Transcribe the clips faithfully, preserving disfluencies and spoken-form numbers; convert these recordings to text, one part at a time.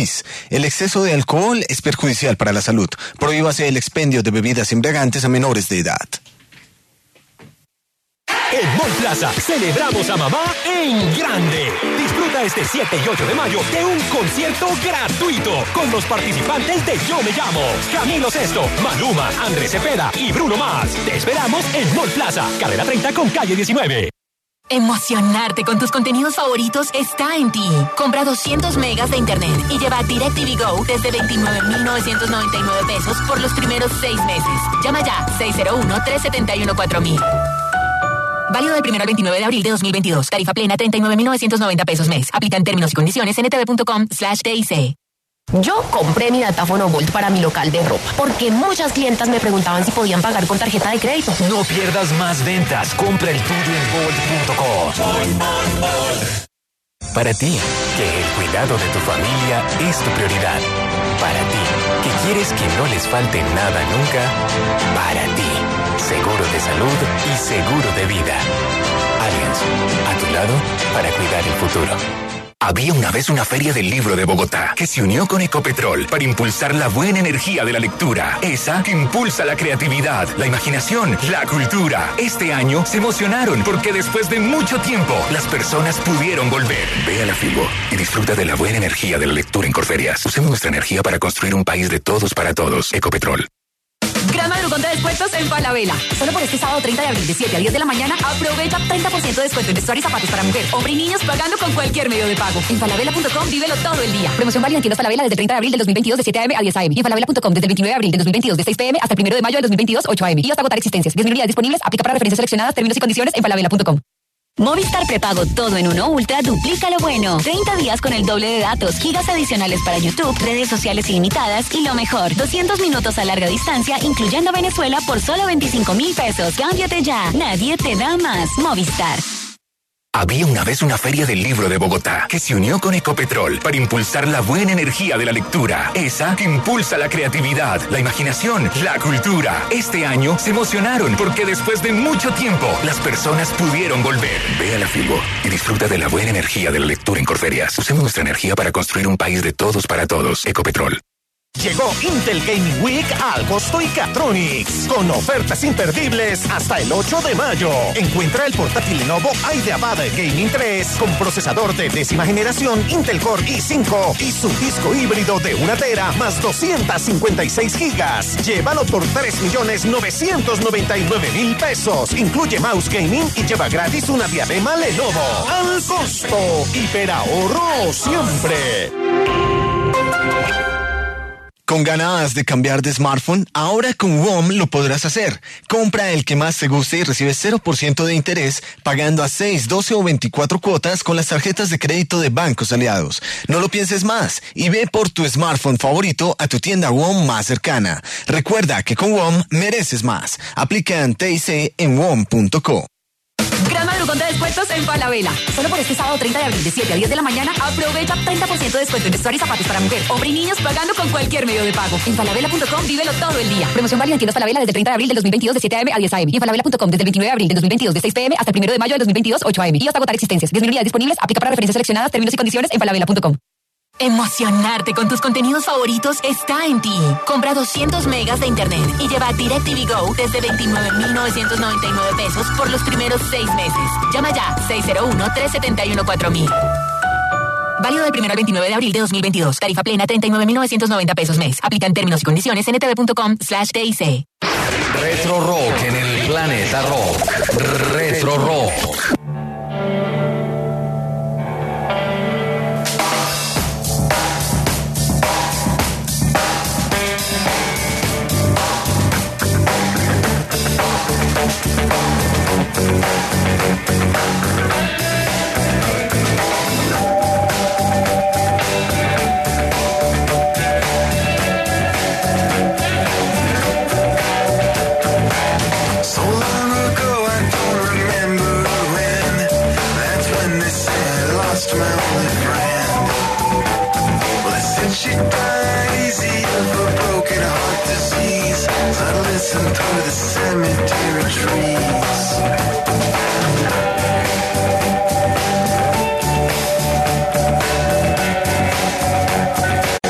país. El exceso de alcohol es perjudicial para la salud. Prohíbase el expendio de bebidas embriagantes a menores de edad. En Mall Plaza celebramos a mamá en grande. Disfruta este siete y ocho de mayo de un concierto gratuito con los participantes de Yo Me Llamo, Camilo Sesto, Maluma, Andrés Cepeda y Bruno Mars. Te esperamos en Mall Plaza, carrera treinta con calle diecinueve. Emocionarte con tus contenidos favoritos está en ti. Compra doscientos megas de internet y lleva DirecTV Go desde veintinueve mil novecientos noventa y nueve pesos por los primeros seis meses. Llama ya seis cero uno, tres siete uno, cuatro mil. Válido del primero al veintinueve de abril de dos mil veintidós. Tarifa plena treinta y nueve mil novecientos noventa pesos mes. Aplica en términos y condiciones en ntv.com slash TIC. Yo compré mi datáfono Volt para mi local de ropa, porque muchas clientas me preguntaban si podían pagar con tarjeta de crédito. No pierdas más ventas. Compra el tuyo en volt punto com. Para ti, que el cuidado de tu familia es tu prioridad. Para ti, que quieres que no les falte nada nunca. Para ti, seguro de salud y seguro de vida. Allianz, a tu lado para cuidar el futuro. Había una vez una feria del libro de Bogotá que se unió con Ecopetrol para impulsar la buena energía de la lectura, esa que impulsa la creatividad, la imaginación, la cultura. Este año se emocionaron porque después de mucho tiempo las personas pudieron volver. Ve a la Fibo y disfruta de la buena energía de la lectura en Corferias. Usemos nuestra energía para construir un país de todos para todos. Ecopetrol. Gran madrugón de descuentos en Falabella. Solo por este sábado treinta de abril de siete a diez de la mañana, aprovecha treinta por ciento de descuento en vestuario y zapatos para mujer, hombre y niños pagando con cualquier medio de pago. En falabella punto com, vívelo todo el día. Promoción válida en tiendas Falabella desde el treinta de abril del dos mil veintidós de siete a eme a diez a eme. Y en falabella punto com desde el veintinueve de abril del dos mil veintidós de seis pe eme hasta el primero de mayo del dos mil veintidós ocho a eme. Y hasta agotar existencias. diez mil unidades disponibles. Aplica para referencias seleccionadas. Términos y condiciones en falabella punto com. Movistar Prepago Todo en Uno Ultra duplica lo bueno. treinta días con el doble de datos, gigas adicionales para YouTube, redes sociales ilimitadas y lo mejor, doscientos minutos a larga distancia, incluyendo Venezuela por solo veinticinco mil pesos. Cámbiate ya. Nadie te da más. Movistar. Había una vez una feria del libro de Bogotá que se unió con Ecopetrol para impulsar la buena energía de la lectura, esa que impulsa la creatividad, la imaginación, la cultura. Este año se emocionaron porque después de mucho tiempo las personas pudieron volver. Ve a la Fibo y disfruta de la buena energía de la lectura en Corferias. Usemos nuestra energía para construir un país de todos para todos. Ecopetrol. Llegó Intel Gaming Week al costo y Catronics, con ofertas imperdibles hasta el ocho de mayo. Encuentra el portátil Lenovo IdeaPad Gaming tres con procesador de décima generación Intel Core i cinco y su disco híbrido de una tera más doscientos cincuenta y seis gigas. Llévalo por tres millones novecientos noventa y nueve mil pesos. Incluye mouse gaming y lleva gratis una diadema Lenovo. Al costo, hiperahorro siempre. ¿Con ganas de cambiar de smartphone? Ahora con WOM lo podrás hacer. Compra el que más te guste y recibe cero por ciento de interés pagando a seis, doce o veinticuatro cuotas con las tarjetas de crédito de Bancos Aliados. No lo pienses más y ve por tu smartphone favorito a tu tienda WOM más cercana. Recuerda que con WOM mereces más. Aplica en T I C en wom punto co. Gran madrugón de descuentos en Falabella. Solo por este sábado treinta de abril de siete a diez de la mañana, aprovecha treinta por ciento de descuento en vestuario y zapatos para mujer, hombre y niños pagando con cualquier medio de pago. En falabella punto com, vívelo todo el día. Promoción válida en tiendas Falabella desde el treinta de abril del dos mil veintidós de siete a eme a diez a eme. Y en falabella punto com desde el veintinueve de abril del dos mil veintidós de seis pe eme hasta el primero de mayo del dos mil veintidós ocho a eme. Y hasta agotar existencias. diez mil unidades disponibles. Aplica para referencias seleccionadas. Términos y condiciones en falabella punto com. Emocionarte con tus contenidos favoritos está en ti. Compra doscientos megas de internet y lleva DirecTV Go desde veintinueve mil novecientos noventa y nueve pesos por los primeros seis meses. Llama ya seis cero uno, tres siete uno, cuatro mil. Válido del primero al veintinueve de abril de dos mil veintidós. Tarifa plena treinta y nueve mil novecientos noventa pesos mes. Aplica en términos y condiciones en ntv punto com slash T I C. Retro Rock en el Planeta Rock. Retro Rock. She died easy of a broken heart disease. I listened through the cemetery trees.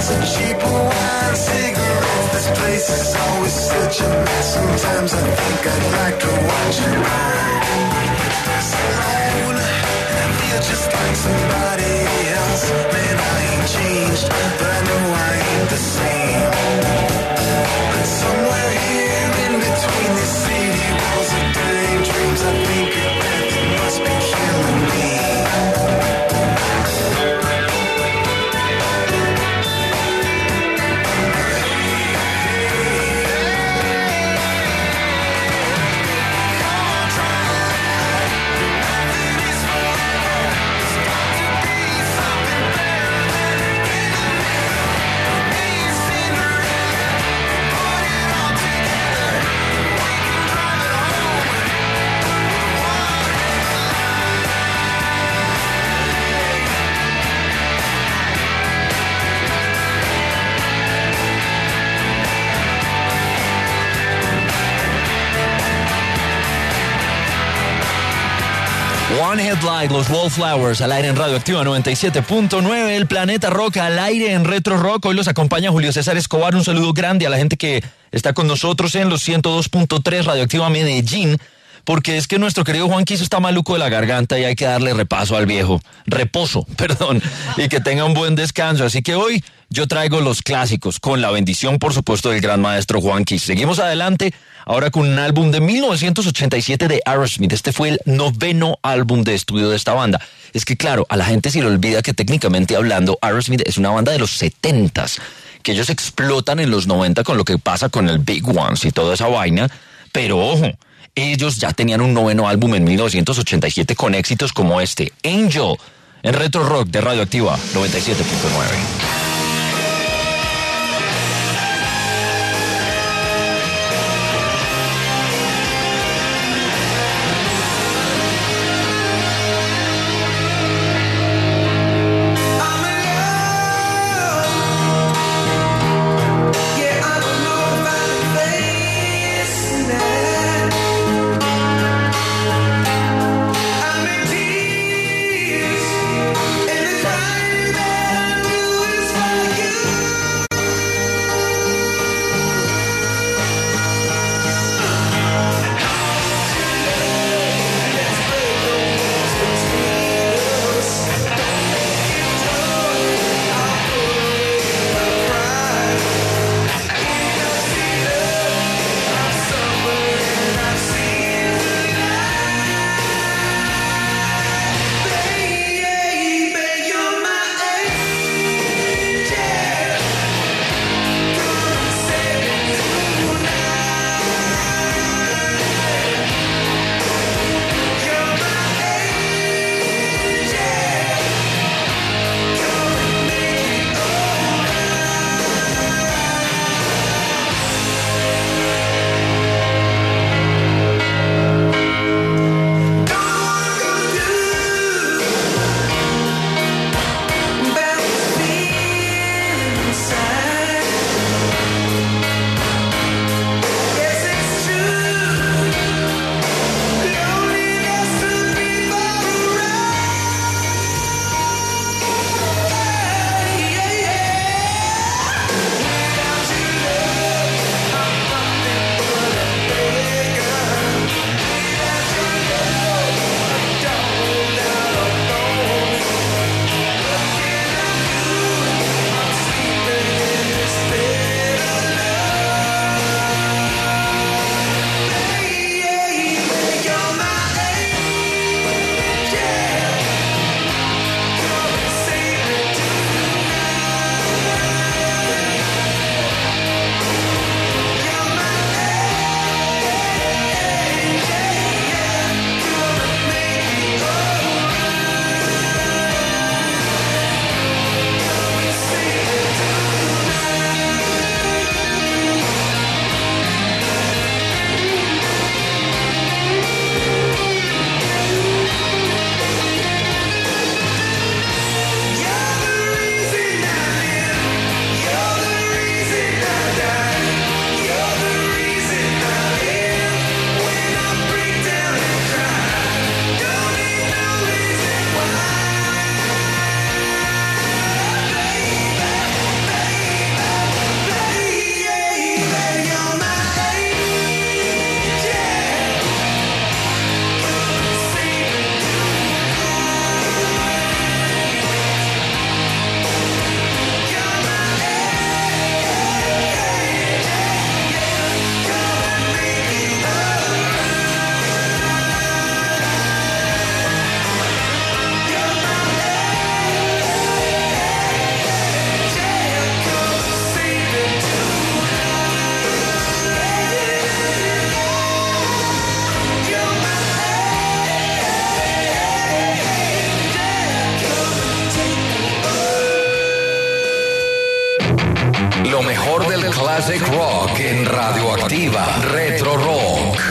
cheaper wine, cigarettes. This place is always such a mess. Sometimes I think I'd like to watch it burn. Alone, and I feel just like somebody else. Man, I ain't changed, but I know I ain't the same. But somewhere here in between these city walls of dirty dreams, I think of death, it must be killing me. One Headlight, los Wallflowers, al aire en Radioactiva noventa y siete punto nueve, el Planeta Rock al aire en Retro Rock. Hoy los acompaña Julio César Escobar. Un saludo grande a la gente que está con nosotros en los ciento dos punto tres Radioactiva Medellín, porque es que nuestro querido Juan Quiso está maluco de la garganta y hay que darle repaso al viejo, reposo, perdón, y que tenga un buen descanso. Así que hoy yo traigo los clásicos, con la bendición, por supuesto, del gran maestro Juan Quiso. Seguimos adelante, ahora con un álbum de mil novecientos ochenta y siete de Aerosmith. Este fue el noveno álbum de estudio de esta banda. Es que claro, a la gente se le olvida que técnicamente hablando, Aerosmith es una banda de los setentas, que ellos explotan en los noventa con lo que pasa con el Big Ones y toda esa vaina, pero ojo, ellos ya tenían un noveno álbum en mil novecientos ochenta y siete con éxitos como este, Angel, en Retro Rock de Radioactiva noventa y siete punto nueve. And the time that Lo mejor del classic rock en Radioactiva Retro Rock.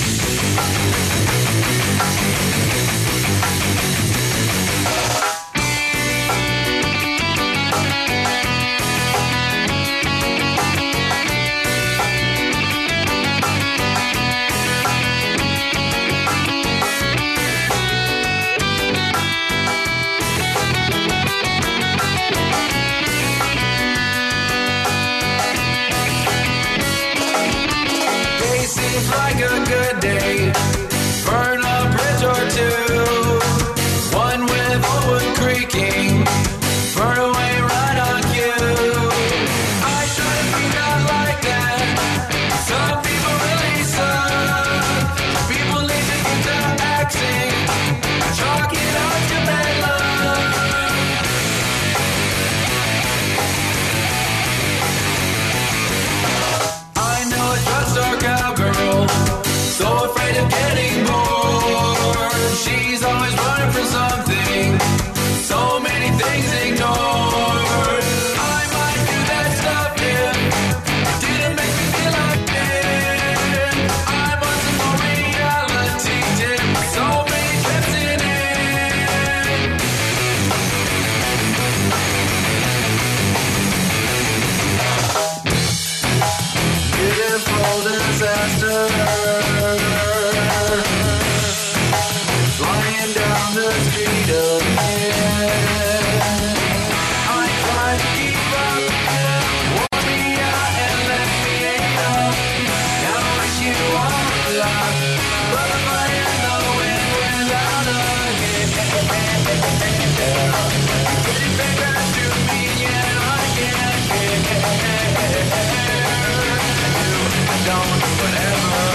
Like a good day, burn a bridge or two, one with old wood creaking, burn away right on cue. I try to be not like that, some people really suck. People need to get to acting, chalk it up to bad luck. I know a drugstore cowgirl, so afraid of getting bored. She's always running from something, so many things ignored. I might do that stuff if it didn't make me feel like it. I'm on some more reality tip, so many trips in it. Beautiful disaster, flying down the street again. I try to keep up, wore me out and left me up. Now I wish you all the luck, but I'm flying the wind without a hit. Getting back to me and I can't get. I don't, whatever.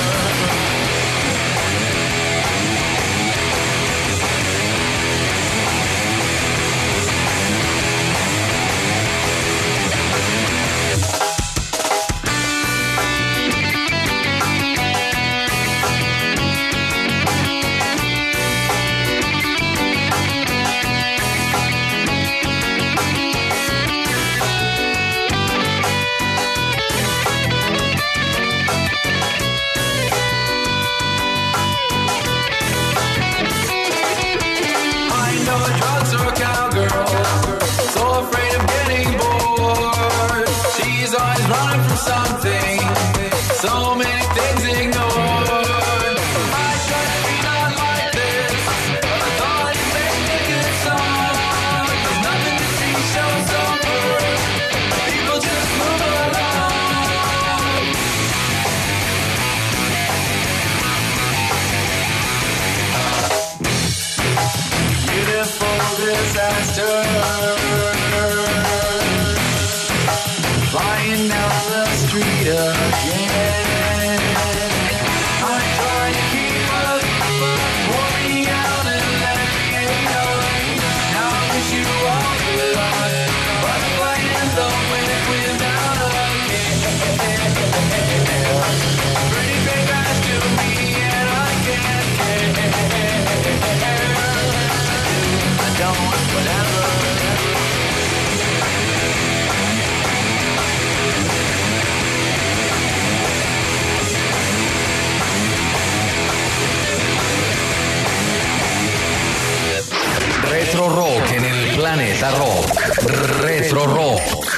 Something, so many things ignored. I try to be not like this, but I thought it made a good song. There's nothing to see, show's over. People just move along. Beautiful disaster, flying down the street again. I try to keep up, wore me out and let me go. Now I wish you all the luck, but I'm flying the wind without a care. Pretty big eyes to me and I can't care. I don't, whatever. Retro Rock en el Planeta Rock. Retro Rock.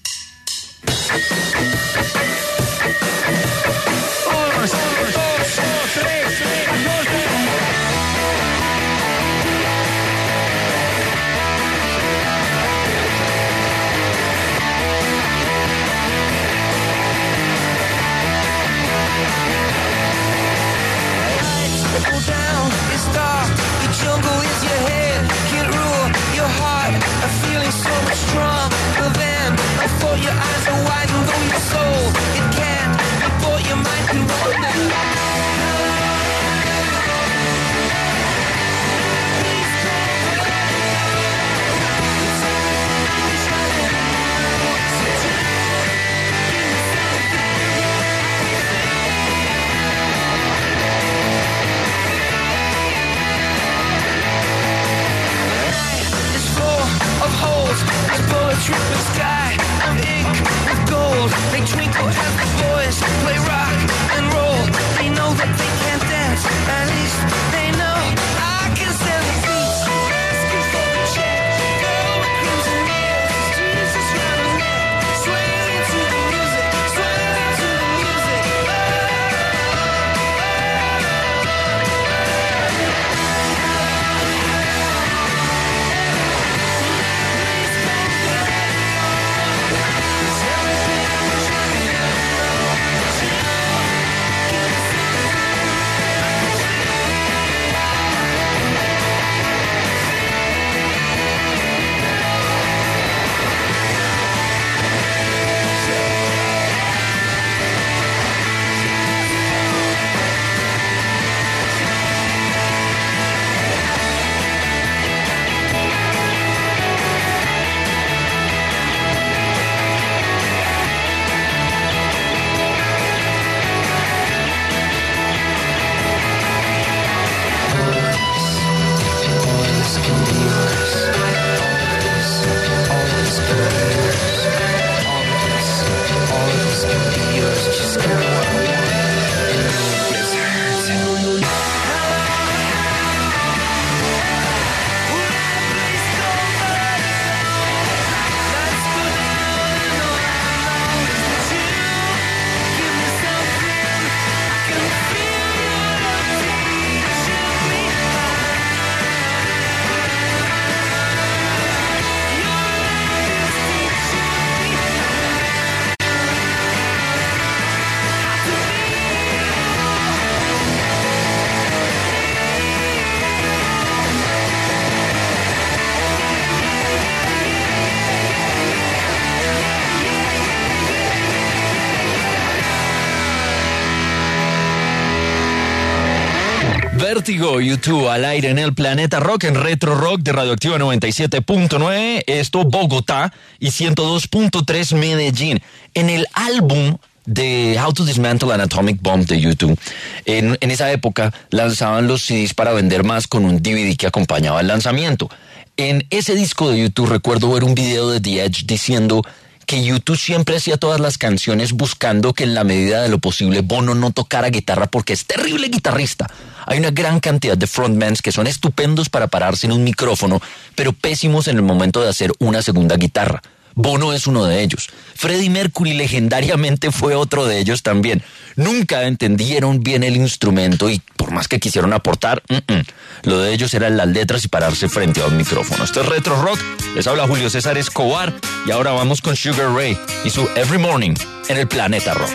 Down, it's dark, the jungle is your head, can't rule your heart, a feeling so much stronger than before. Your eyes are wide and though your soul, it can't, before your mind can wander. Holes, this bullet dripping sky of ink with gold. Vértigo, YouTube al aire en el Planeta Rock, en Retro Rock de Radioactiva noventa y siete punto nueve, esto Bogotá, y ciento dos punto tres Medellín. En el álbum de How to Dismantle an Atomic Bomb de YouTube, en, en esa época lanzaban los C Ds para vender más con un D V D que acompañaba el lanzamiento. En ese disco de YouTube recuerdo ver un video de The Edge diciendo que YouTube siempre hacía todas las canciones buscando que en la medida de lo posible Bono no tocara guitarra porque es terrible guitarrista. Hay una gran cantidad de frontmans que son estupendos para pararse en un micrófono, pero pésimos en el momento de hacer una segunda guitarra. Bono es uno de ellos. Freddie Mercury legendariamente fue otro de ellos también. Nunca entendieron bien el instrumento y por más que quisieron aportar, uh-uh. lo de ellos eran las letras y pararse frente a un micrófono. Esto es Retro Rock, les habla Julio César Escobar y ahora vamos con Sugar Ray y su Every Morning en el Planeta Rock.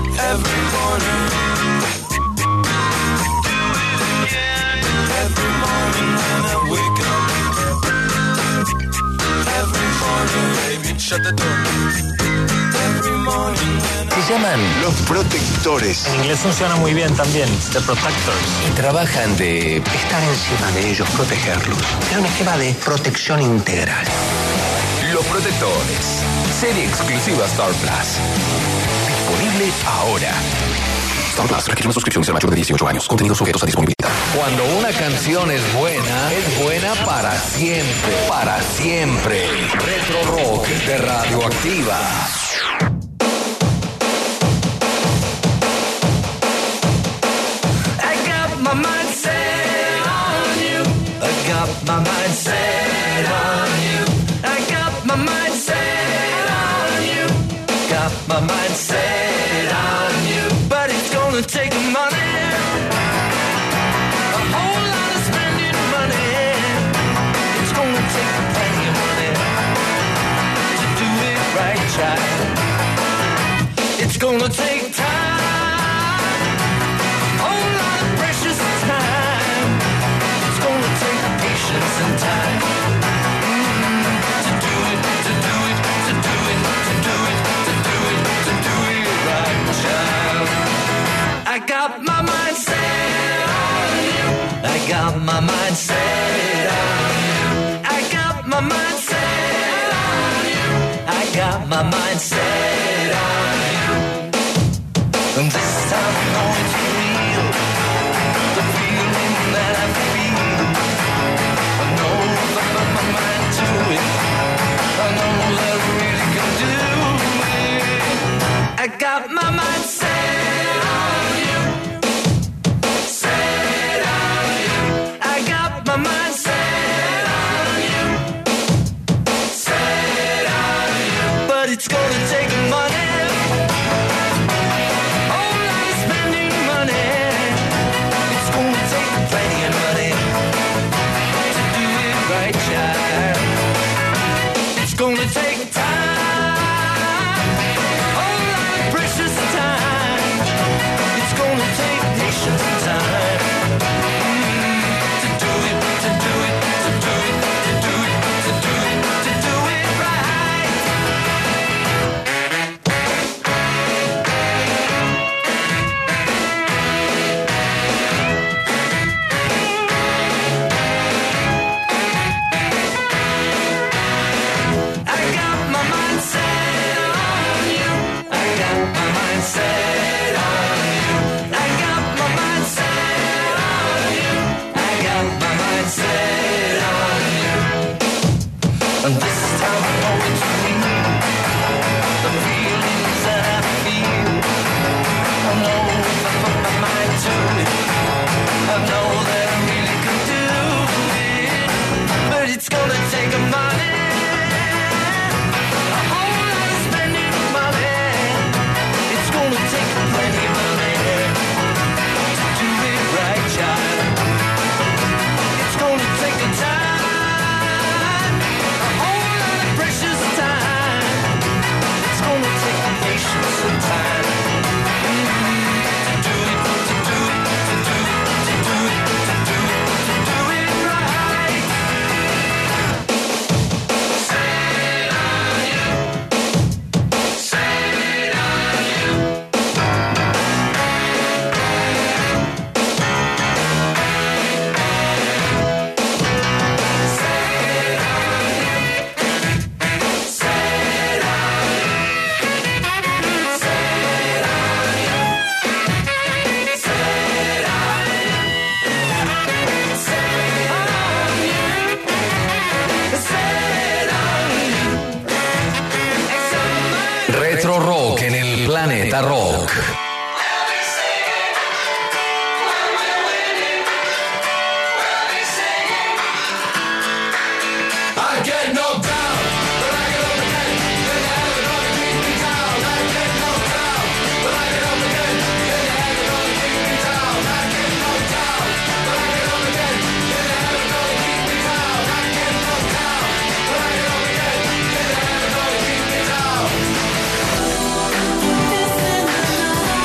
Every morning, Se llaman Los Protectores. En inglés funciona muy bien también, The Protectors. y trabajan de Estar encima de ellos, protegerlos. Es un esquema de protección integral. Los Protectores. Serie exclusiva Star Plus. Disponible ahora. Star Plus requiere una suscripción y ser mayor de dieciocho años. Contenidos sujetos a disponibilidad. Cuando una canción es buena, es buena para siempre. Para siempre. Retro Rock de Radioactiva. My mind set on you. I got my mind set on you. I got my mind set on you. Got my mind set on you. But it's gonna take money. A whole lot of spending money. It's gonna take plenty of money to do it right, child. It's gonna take time. And time mm, to do it, to do it, to do it, to do it, to do it, to do it right, child. I got my mind set on you. I got my mind set on you. I got my mind set on you. I got my mind set on you. And this time I know it's real. The feeling that I feel. I got my mind set on you. Set on you. I got my mind set on you. Set on you. But it's gonna take money. Whole lot of spending money. It's gonna take plenty of money to do it right, child. It's gonna take time. Retro Rock en el Planeta Rock. This is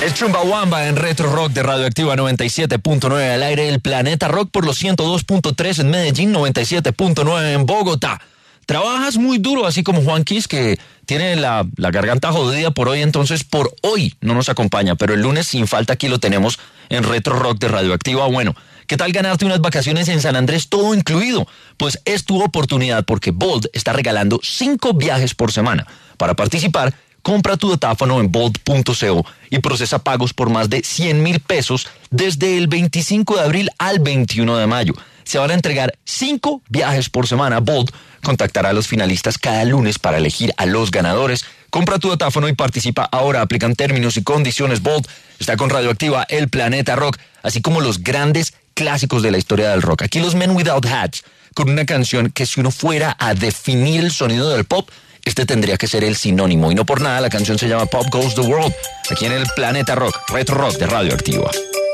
Es Chumbawamba en Retro Rock de Radioactiva noventa y siete punto nueve al aire, el Planeta Rock por los ciento dos punto tres en Medellín, noventa y siete punto nueve en Bogotá. Trabajas muy duro, así como Juan Quis, que tiene la, la garganta jodida por hoy, entonces por hoy no nos acompaña, pero el lunes sin falta aquí lo tenemos en Retro Rock de Radioactiva. Bueno, ¿qué tal ganarte unas vacaciones en San Andrés todo incluido? Pues es tu oportunidad porque Bold está regalando cinco viajes por semana. Para participar, compra tu datáfono en bold punto co y procesa pagos por más de cien mil pesos desde el veinticinco de abril al veintiuno de mayo. Se van a entregar cinco viajes por semana. Bold contactará a los finalistas cada lunes para elegir a los ganadores. Compra tu datáfono y participa ahora. Aplican términos y condiciones. Bold está con Radioactiva, el Planeta Rock, así como los grandes clásicos de la historia del rock. Aquí los Men Without Hats, con una canción que si uno fuera a definir el sonido del pop, este tendría que ser el sinónimo. Y no por nada, la canción se llama Pop Goes the World. Aquí en el Planeta Rock, Retro Rock de Radioactiva.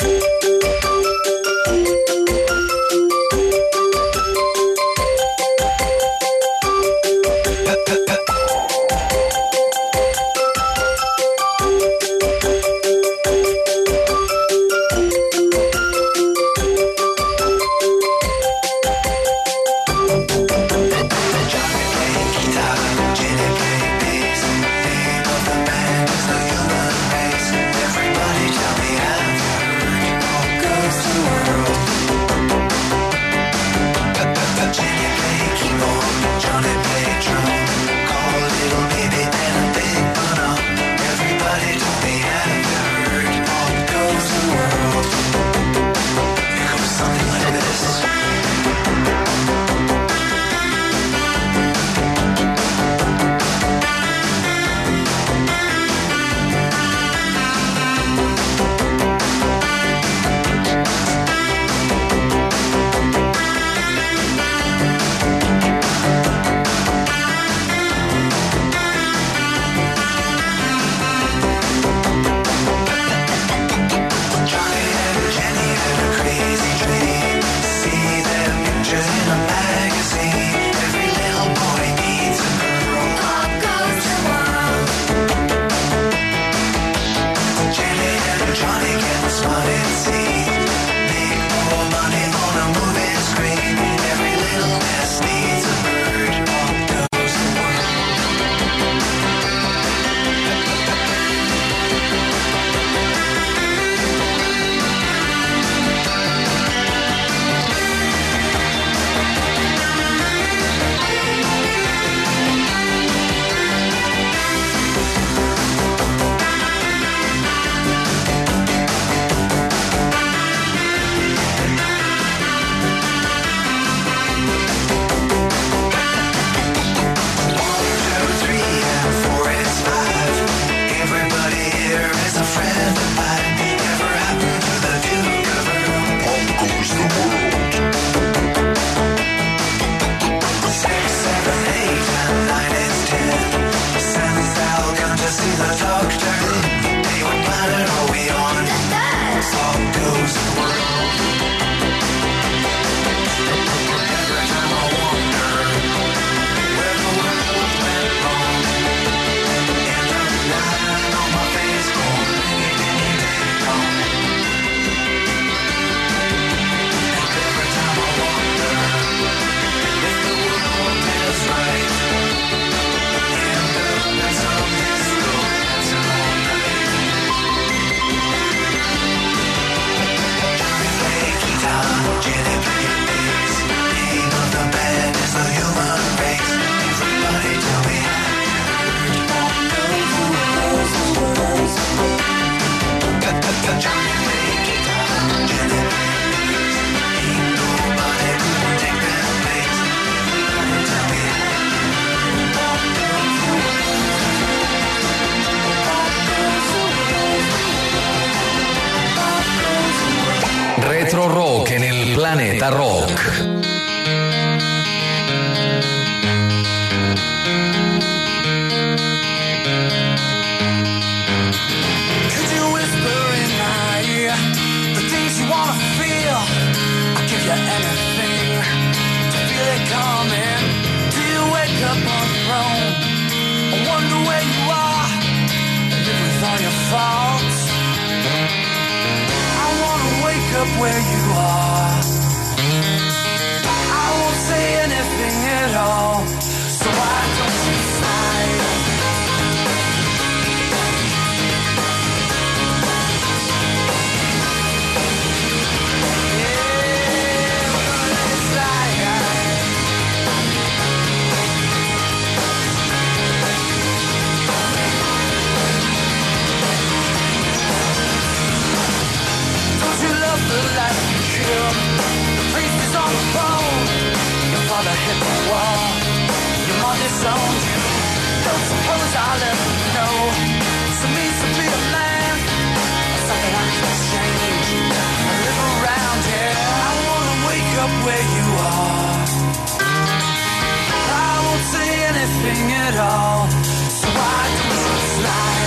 Retro Rock en el Planeta Rock. Faults where you are. I won't say anything at all, so why don't you smile? The life you killed, the priest is on the throne. Your father hit the wall, your mother disowned you. Don't suppose I'll ever know what it means to be a man. Something I can change and live around here. I wanna wake up where you are. I won't say anything at all, so why don't you slide?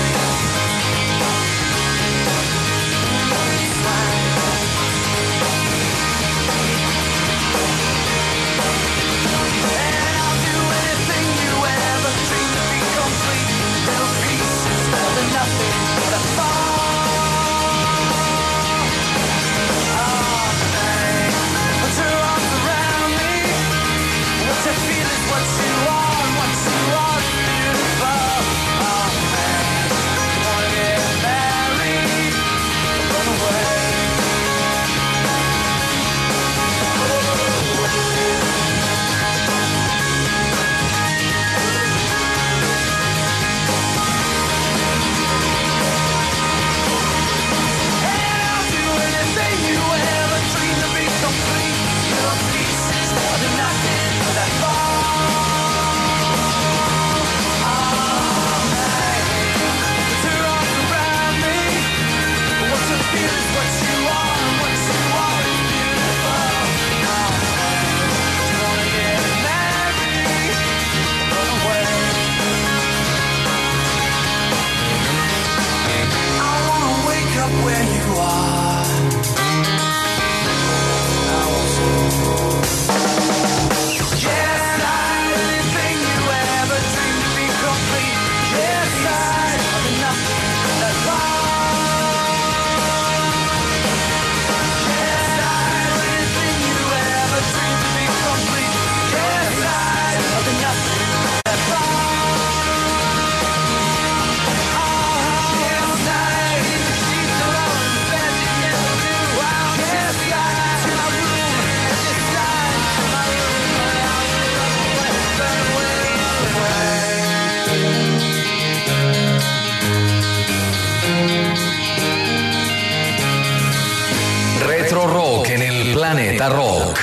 Planeta Rock.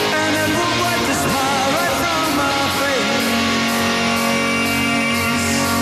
Smile right from my face.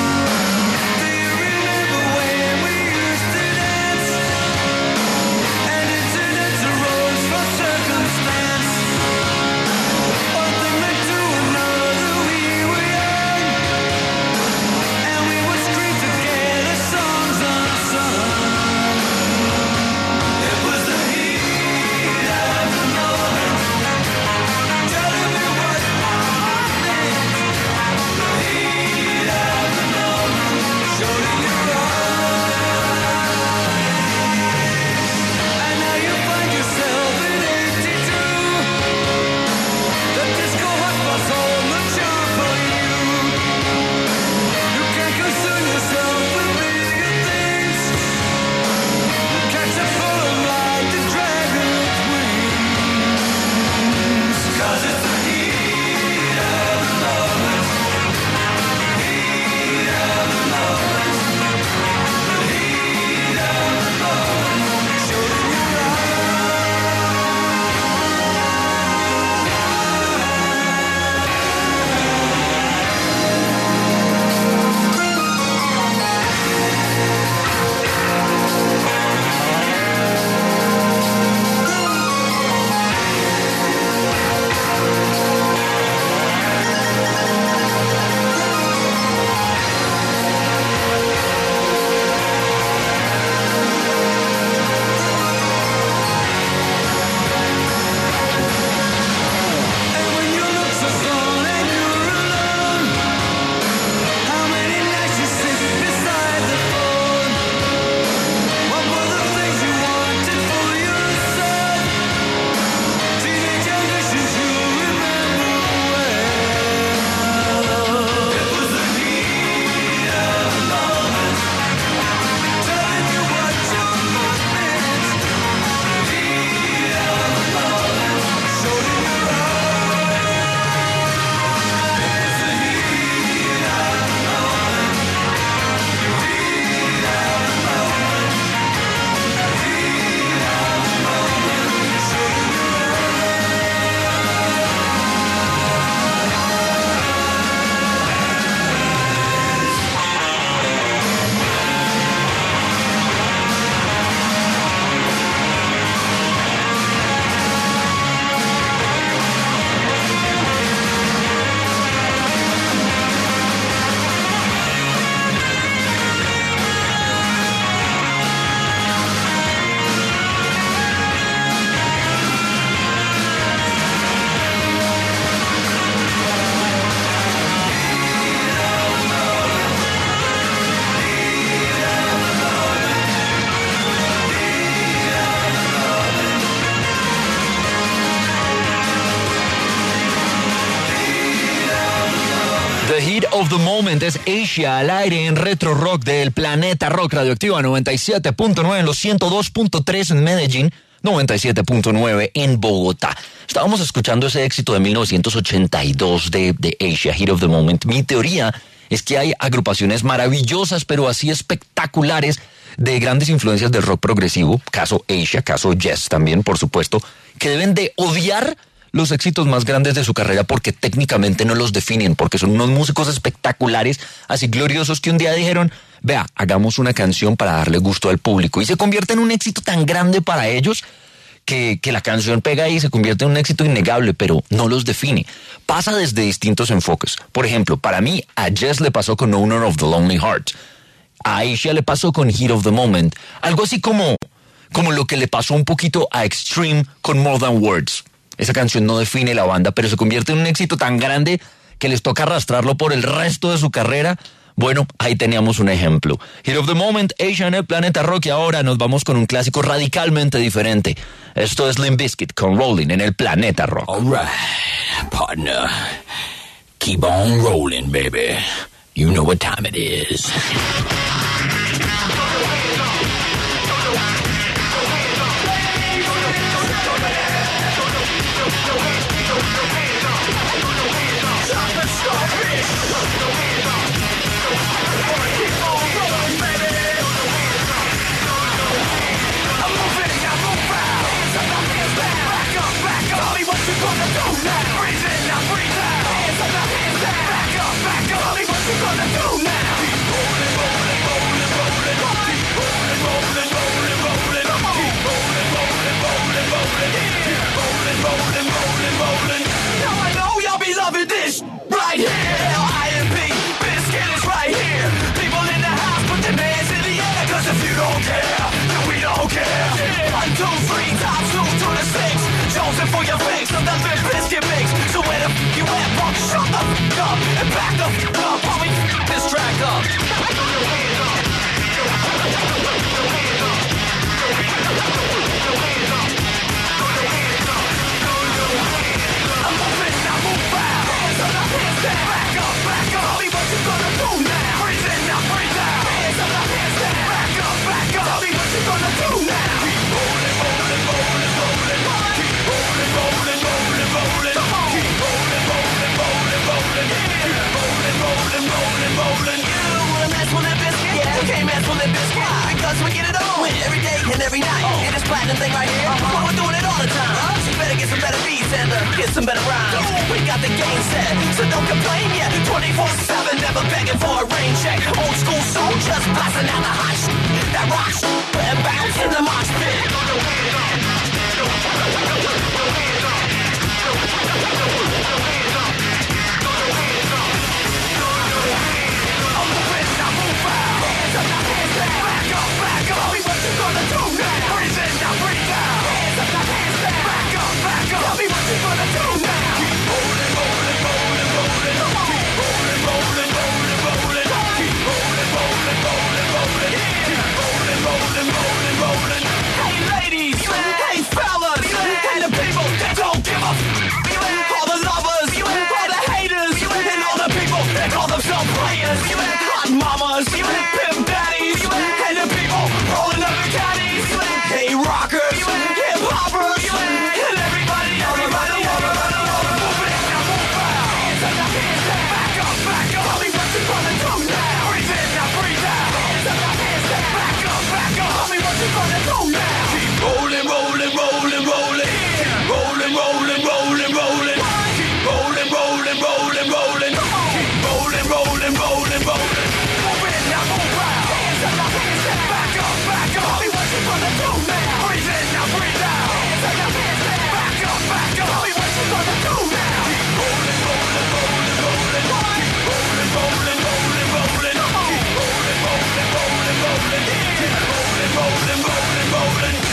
Heat of the Moment es Asia al aire en Retro Rock del Planeta Rock Radioactiva noventa y siete punto nueve en los ciento dos punto tres en Medellín, noventa y siete punto nueve en Bogotá. Estábamos escuchando ese éxito de mil novecientos ochenta y dos de, de Asia, Heat of the Moment. Mi teoría es que hay agrupaciones maravillosas, pero así espectaculares, de grandes influencias del rock progresivo, caso Asia, caso Yes también, por supuesto, que deben de odiar los éxitos más grandes de su carrera porque técnicamente no los definen, porque son unos músicos espectaculares, así gloriosos, que un día dijeron, vea, hagamos una canción para darle gusto al público, y se convierte en un éxito tan grande para ellos que, que la canción pega y se convierte en un éxito innegable, pero no los define. Pasa desde distintos enfoques. Por ejemplo, para mí, a Yes le pasó con Owner of the Lonely Heart. A Asia le pasó con Heat of the Moment. Algo así como, como lo que le pasó un poquito a Extreme con More Than Words. Esa canción no define la banda, pero se convierte en un éxito tan grande que les toca arrastrarlo por el resto de su carrera. Bueno, ahí teníamos un ejemplo. Heat of the Moment, Asia en el Planeta Rock, y ahora nos vamos con un clásico radicalmente diferente. Esto es Limp Bizkit con Rolling en el Planeta Rock. All right, partner. Keep on rolling, baby. You know what time it is. Right here, L I M P, Bizkit is right here. People in the house, put their hands in the air, cause if you don't care, then we don't care. One, two, three, top two to the six. Chosen for your fix of the Limp Bizkit mix. So where the f*** you at, punk? Shut the f*** up and back the f*** up while we f*** this track up. I'm moving, I move fast. Hands on the handstand. Back up, back up. Tell me what you gonna do now. Freeze in, now freeze out. Hands on the handstand. Back up, back up. Tell me what you gonna do now. Keep rolling, rolling, rolling, rolling. Keep rolling, rolling, rolling, rolling. Keep rolling, rolling, rolling, rolling. Keep rolling, rolling, rolling, rolling. You wanna mess with Limp Bizkit? Yeah, you can't mess with Limp Bizkit. Because we get it on every day and every night. And this platinum thing right here, well, we're doing it all the time. So you better get some better beats and uh, get some better rhymes. We got the game set, so don't complain yet. twenty-four seven, never begging for a rain check. Old school soul, just blasting out the hot shit. That rock shit, and bounce in the mosh pit. I'm moving, I move out. Hands up, now hands down. Back up, back up. Tell me what you gonna do now. Breathe in, now breathe out. Hands up, now hands down. Back up, back up. Tell me what you gonna do now. Keep rolling, rolling, rolling, rolling. Keep rolling, rolling, rolling, rolling. Keep rolling, rolling, rolling, rolling. Keep rolling, rolling, rolling, rolling. Hey ladies, hey fellas, and the people that don't give a f***. All the lovers, all the haters, and all the people that call themselves players. Hot mamas, pimp daddies, and the people rolling up the caddies. Hey rockers, hip hoppers, and everybody, everybody, everybody, moving, now move out. Hands up, now hands down. Back up, back up. Tell me what you gonna do now. Breathe in, now breathe out. Hands up, now hands down. Back up, back up. Tell me what you gonna do now. Keep rolling, rolling, rolling, rolling. Keep rolling, rolling, rolling, rolling. Keep rolling, rolling, rolling, rolling. Keep rolling, rolling, rolling, rolling. Move in, now move out. Hands up, now hands down. Back up, back up. Tell me what you gonna do now. Breathe in, now breathe out. Hands up, now hands down. Back up, back up. Tell me what you gonna do now. Keep rolling, rolling, rolling, rolling. Keep rolling, rolling, rolling, rolling. Keep rolling, rolling, rolling, rolling. Keep rolling, rolling, rolling, rolling.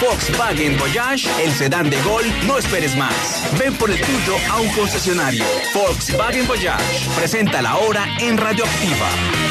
Volkswagen Voyage, el sedán de Gol, no esperes más. Ven por el tuyo a un concesionario. Volkswagen Voyage, presenta la hora en Radioactiva.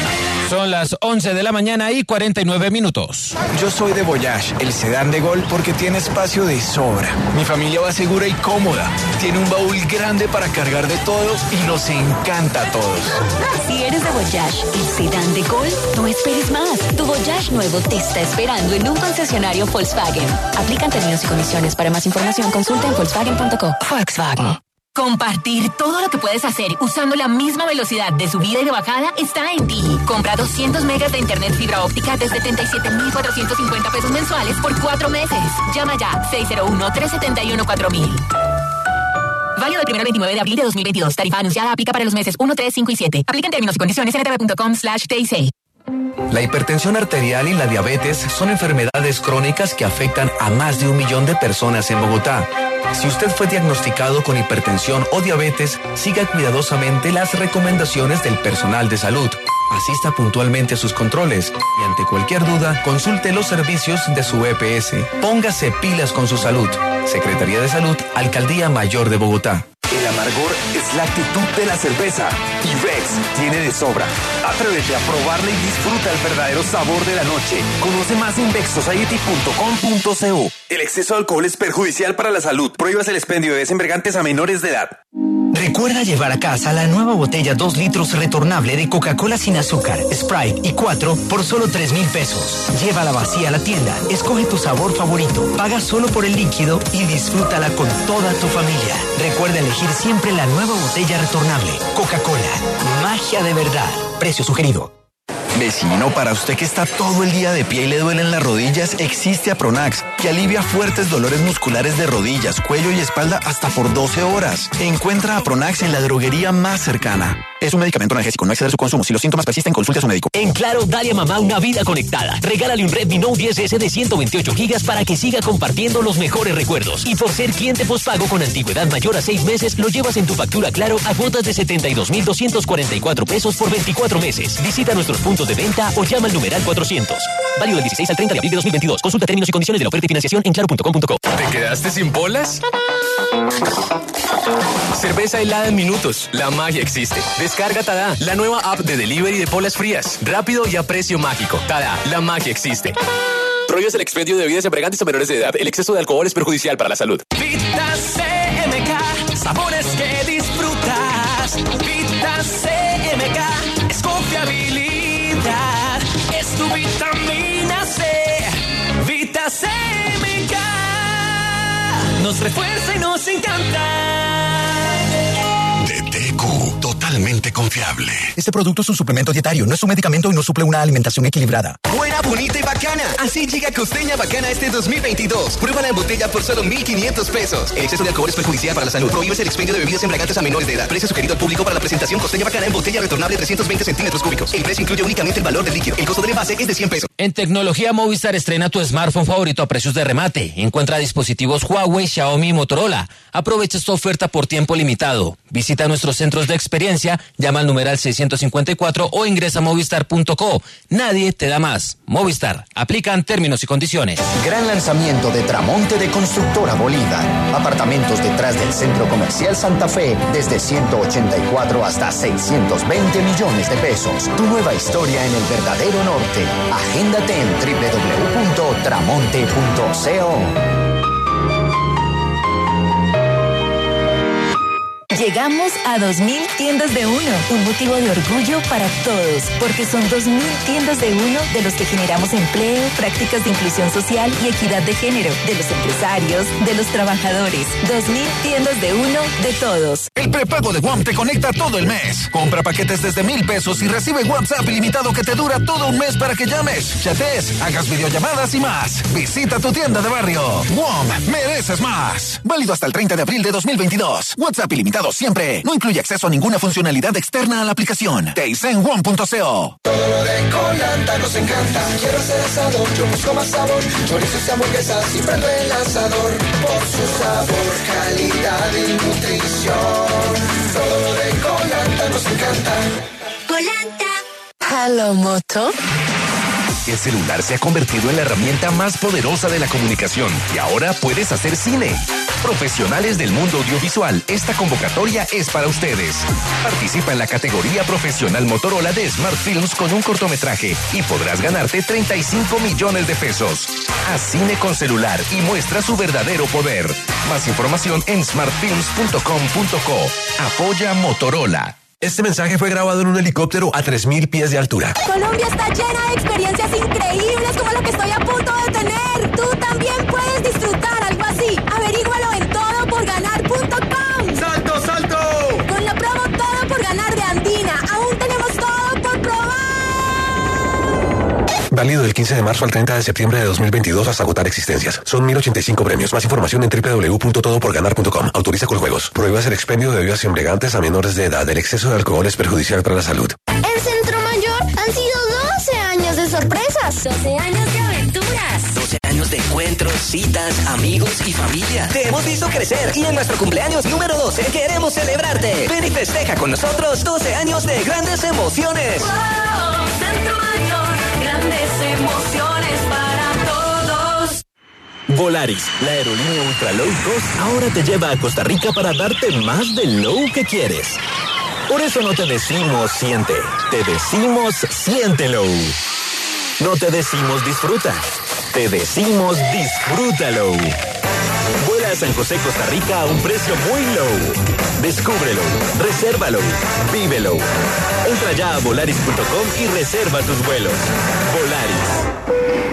Son las once de la mañana y cuarenta y nueve minutos. Yo soy de Voyage, el sedán de Gol, porque tiene espacio de sobra. Mi familia va segura y cómoda. Tiene un baúl grande para cargar de todo y nos encanta a todos. Si eres de Voyage, el sedán de Gol, no esperes más. Tu Voyage nuevo te está esperando en un concesionario Volkswagen. Aplican términos y condiciones. Para más información, consulta en volkswagen punto co. Volkswagen. Compartir todo lo que puedes hacer usando la misma velocidad de subida y de bajada está en Digi. Compra doscientos megas de internet fibra óptica de setenta y siete mil cuatrocientos cincuenta pesos mensuales por cuatro meses. Llama ya seis cero uno, tres siete uno, cuatro mil. Válido del primero al veintinueve de abril de dos mil veintidós. Tarifa anunciada aplica para los meses uno, tres, cinco y siete. Aplica en términos y condiciones en n t v punto com slash t i c. La hipertensión arterial y la diabetes son enfermedades crónicas que afectan a más de un millón de personas en Bogotá. Si usted fue diagnosticado con hipertensión o diabetes, siga cuidadosamente las recomendaciones del personal de salud. Asista puntualmente a sus controles y ante cualquier duda, consulte los servicios de su E P S. Póngase pilas con su salud. Secretaría de Salud, Alcaldía Mayor de Bogotá. El amargor es la actitud de la cerveza y Rex tiene de sobra. Atrévete a probarla y disfruta el verdadero sabor de la noche. Conoce más en vex society punto com punto co. El exceso de alcohol es perjudicial para la salud. Prohíbas el expendio de desembriagantes a menores de edad. Recuerda llevar a casa la nueva botella dos litros retornable de Coca-Cola sin azúcar, Sprite y cuatro por solo tres mil pesos. Llévala vacía a la tienda, escoge tu sabor favorito, paga solo por el líquido y disfrútala con toda tu familia. Recuerda elegir siempre la nueva botella retornable. Coca-Cola, magia de verdad. Precio sugerido. Vecino, para usted que está todo el día de pie y le duelen las rodillas, existe Apronax, que alivia fuertes dolores musculares de rodillas, cuello y espalda hasta por doce horas. Encuentra Apronax en la droguería más cercana. Es un medicamento analgésico, no exceder su consumo. Si los síntomas persisten, consulte a su médico. En Claro, dale a mamá una vida conectada. Regálale un Redmi Note diez ese de ciento veintiocho gigas para que siga compartiendo los mejores recuerdos. Y por ser cliente postpago con antigüedad mayor a seis meses, lo llevas en tu factura Claro a cuotas de setenta y dos mil doscientos cuarenta y cuatro pesos por veinticuatro meses. Visita nuestros puntos de venta o llama al numeral cuatrocientos. Válido del dieciséis al treinta de abril de dos mil veintidós. Consulta términos y condiciones de la oferta y financiación en claro punto com punto co. ¿Te quedaste sin bolas? Cerveza helada en minutos. La magia existe. Descarga Tada, la nueva app de delivery de polas frías. Rápido y a precio mágico. Tada, la magia existe. Prohíbes el expendio de bebidas embriagantes a menores de edad. El exceso de alcohol es perjudicial para la salud. Vita C M K, sabores que disfrutas. Vita C M K, es confiabilidad. Es tu vitamina C. Vita C M K nos refuerza y nos encanta. D T Q, totalmente confiable. Este producto es un suplemento dietario, no es un medicamento y no suple una alimentación equilibrada. Buena, bonita y bacana. Así llega Costeña Bacana este dos mil veintidós. Pruébala en botella por solo mil quinientos pesos. El exceso de alcohol es perjudicial para la salud. Prohíbes el expendio de bebidas embriagantes a menores de edad. Precio sugerido al público para la presentación Costeña Bacana en botella retornable trescientos veinte centímetros cúbicos. El precio incluye únicamente el valor del líquido. El costo del envase es de cien pesos. En tecnología Movistar estrena tu smartphone favorito a precios de remate. Encuentra dispositivos Huawei, Xiaomi y Motorola. Aprovecha esta oferta por tiempo limitado. Visita nuestros centros de experiencia, llama al numeral seiscientos cincuenta y cuatro o ingresa a movistar punto co. Nadie te da más. Movistar. Aplican términos y condiciones. Gran lanzamiento de Tramonte de Constructora Bolívar. Apartamentos detrás del Centro Comercial Santa Fe desde ciento ochenta y cuatro hasta seiscientos veinte millones de pesos. Tu nueva historia en el verdadero norte. Agéndate en doble u doble u doble u punto tramonte punto co. Llegamos a dos mil tiendas de uno, un motivo de orgullo para todos, porque son dos mil tiendas de uno de los que generamos empleo, prácticas de inclusión social y equidad de género, de los empresarios, de los trabajadores. dos mil tiendas de uno de todos. El prepago de WOM te conecta todo el mes. Compra paquetes desde mil pesos y recibe WhatsApp ilimitado que te dura todo un mes para que llames, chatees, hagas videollamadas y más. Visita tu tienda de barrio. WOM, mereces más. Válido hasta el treinta de abril de dos mil veintidós. WhatsApp ilimitado siempre. No incluye acceso a ninguna funcionalidad externa a la aplicación. Te hice en WOM punto co. Todo lo de Colanta nos encanta. Quiero hacer asado, yo busco más sabor. Chorizos y hamburguesas y prendo el asador. Por su sabor, calidad y nutrición. Todo lo de Colanta nos encanta. Colanta. Hello, Moto. El celular se ha convertido en la herramienta más poderosa de la comunicación y ahora puedes hacer cine. Profesionales del mundo audiovisual, esta convocatoria es para ustedes. Participa en la categoría profesional Motorola de Smart Films con un cortometraje y podrás ganarte treinta y cinco millones de pesos. Haz cine con celular y muestra su verdadero poder. Más información en smart films punto com punto co. Apoya Motorola. Este mensaje fue grabado en un helicóptero a tres mil pies de altura. Colombia está llena de experiencias increíbles como la que estoy a punto de tener. Tú también puedes disfrutar algo así. Averígualo en todo por ganar punto com. ¡Salto, salto! Con la promo Todo por Ganar de Andina, aún tenemos todo por probar. Válido del quince de marzo al treinta de septiembre de dos mil veintidós hasta agotar existencias. Son mil ochenta y cinco premios. Más información en doble u doble u doble u punto todo por ganar punto com. Autoriza con juegos. Prohíbas el expendio de bebidas embriagantes a menores de edad. El exceso de alcohol es perjudicial para la salud. En Centro Mayor han sido doce años de sorpresas. doce años de aventuras. doce años de encuentros, citas, amigos y familia. Te hemos visto crecer y en nuestro cumpleaños número doce queremos celebrarte. Ven y festeja con nosotros doce años de grandes emociones. Wow, Centro Mayor, grandes emociones para todos. Volaris, la aerolínea ultra low cost, ahora te lleva a Costa Rica para darte más del low que quieres. Por eso no te decimos siente, te decimos siéntelo. No te decimos disfruta, te decimos disfrútalo. Vuela a San José, Costa Rica a un precio muy low. Descúbrelo, resérvalo, vívelo. Entra ya a volaris punto com y reserva tus vuelos. Volaris.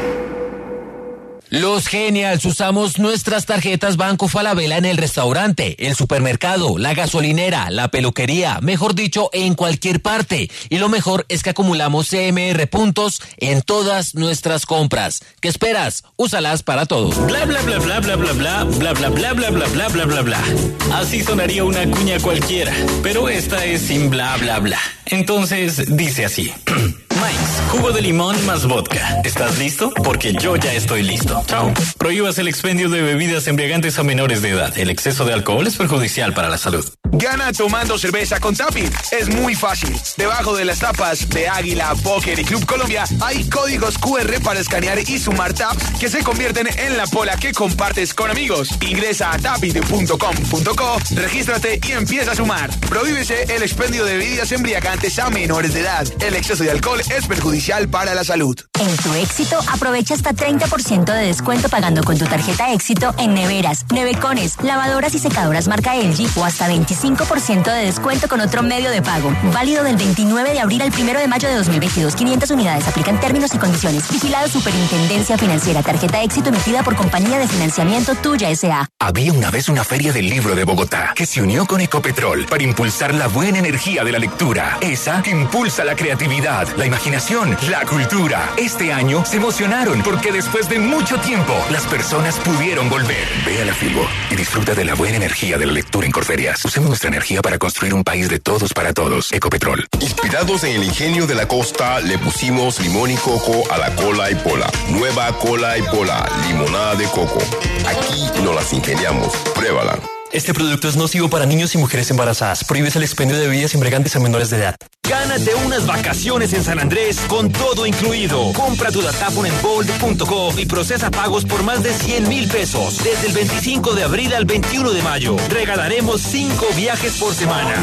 Los Genials usamos nuestras tarjetas Banco Falabella en el restaurante, el supermercado, la gasolinera, la peluquería, mejor dicho, en cualquier parte. Y lo mejor es que acumulamos C M R puntos en todas nuestras compras. ¿Qué esperas? Úsalas para todo. Bla bla bla bla bla bla bla bla bla bla bla bla bla bla bla bla. Así sonaría una cuña cualquiera, pero esta es sin bla bla bla. Entonces dice así. Mike's, jugo de limón más vodka. ¿Estás listo? Porque yo ya estoy listo. Chao. Prohíbas el expendio de bebidas embriagantes a menores de edad. El exceso de alcohol es perjudicial para la salud. Gana tomando cerveza con Tapit. Es muy fácil. Debajo de las tapas de Águila, Póker y Club Colombia hay códigos cu erre para escanear y sumar taps que se convierten en la pola que compartes con amigos. Ingresa a tapit punto com punto co, regístrate y empieza a sumar. Prohíbese el expendio de bebidas embriagantes a menores de edad. El exceso de alcohol es perjudicial para la salud. En Tu Éxito, aprovecha hasta treinta por ciento de descuento pagando con tu tarjeta Éxito en neveras, nevecones, lavadoras y secadoras marca L G o hasta veinticinco por ciento de descuento con otro medio de pago. Válido del veintinueve de abril al primero de mayo de dos mil veintidós. quinientas unidades. Aplican términos y condiciones. Vigilado Superintendencia Financiera. Tarjeta Éxito emitida por Compañía de Financiamiento Tuya S A Había una vez una feria del libro de Bogotá que se unió con Ecopetrol para impulsar la buena energía de la lectura. Esa que impulsa la creatividad, la imaginación, la cultura. Este año se emocionaron porque después de mucho tiempo las personas pudieron volver. Ve a la Filbo y disfruta de la buena energía de la lectura en Corferias. Usemos nuestra energía para construir un país de todos para todos. Ecopetrol. Inspirados en el ingenio de la costa, le pusimos limón y coco a la cola y pola. Nueva cola y pola, limonada de coco. Aquí nos las ingeniamos. Pruébala. Este producto es nocivo para niños y mujeres embarazadas. Prohíbes el expendio de bebidas embriagantes a menores de edad. Gánate unas vacaciones en San Andrés con todo incluido. Compra tu datáfono en bold punto co y procesa pagos por más de cien mil pesos. Desde el veinticinco de abril al veintiuno de mayo. Regalaremos cinco viajes por semana.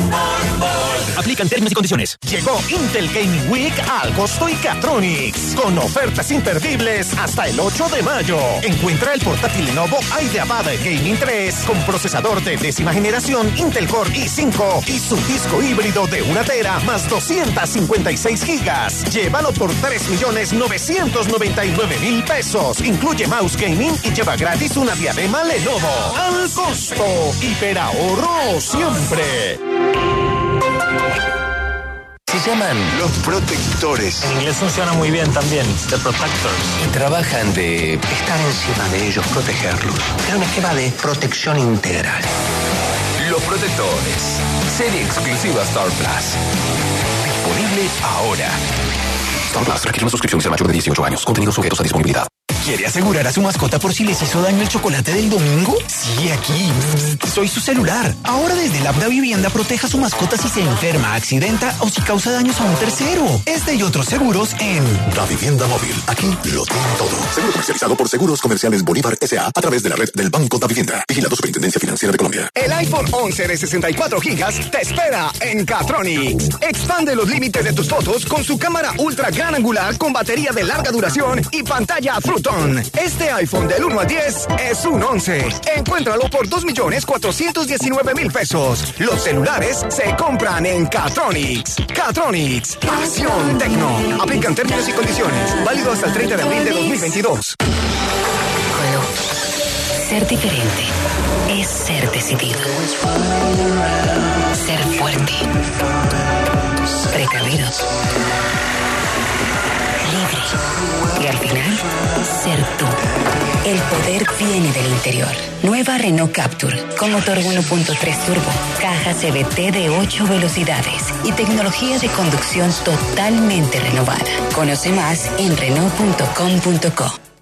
Aplican términos y condiciones. Llegó Intel Gaming Week al costo y Catronics, con ofertas imperdibles hasta el ocho de mayo. Encuentra el portátil Lenovo IdeaPad Gaming tres con procesador de décima generación Intel Core i cinco y su disco híbrido de una tera más doscientas cincuenta y seis gigas. Llévalo por tres millones novecientos noventa y nueve mil pesos. Incluye mouse gaming y lleva gratis una diadema Lenovo. Al costo. Hiperahorro siempre. Se llaman los protectores. En inglés funciona muy bien también, The Protectors. Y trabajan de estar encima de ellos, protegerlos. Es un esquema de protección integral. Los Protectores. Serie exclusiva Star Plus. Disponible ahora. Star Plus requiere una suscripción y ser mayor de dieciocho años. Contenidos sujetos a disponibilidad. ¿Quiere asegurar a su mascota por si les hizo daño el chocolate del domingo? Sí, aquí. Soy su celular. Ahora desde la app Da Vivienda proteja a su mascota si se enferma, accidenta o si causa daños a un tercero. Este y otros seguros en Da Vivienda Móvil. Aquí lo tiene todo. Seguro comercializado por Seguros Comerciales Bolívar S A a través de la red del Banco Da Vivienda. Vigilado Superintendencia Financiera de Colombia. El iPhone once de sesenta y cuatro gigas te espera en Catronics. Expande los límites de tus fotos con su cámara ultra gran angular con batería de larga duración y pantalla Fruitón. Este iPhone del uno al diez es un once. Encuéntralo por dos millones cuatrocientos diecinueve mil pesos. Los celulares se compran en Catronics. Catronics. Acción Tecno. Aplican términos y condiciones. Válido hasta el treinta de abril de dos mil veintidós. Ser diferente es ser decidido. Ser fuerte. Precavido. Libre. Y al final, ser tú. El poder viene del interior. Nueva Renault Captur con motor uno punto tres turbo, caja C V T de ocho velocidades y tecnología de conducción totalmente renovada. Conoce más en Renault punto com punto co.